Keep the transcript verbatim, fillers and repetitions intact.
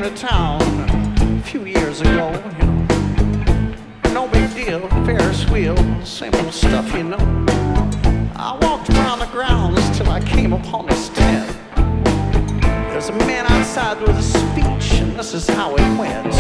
to town a few years ago, you know. No big deal, Ferris wheel, same old stuff, you know. I walked around the grounds till I came upon this tent. There's a man outside with a speech, and this is how it went.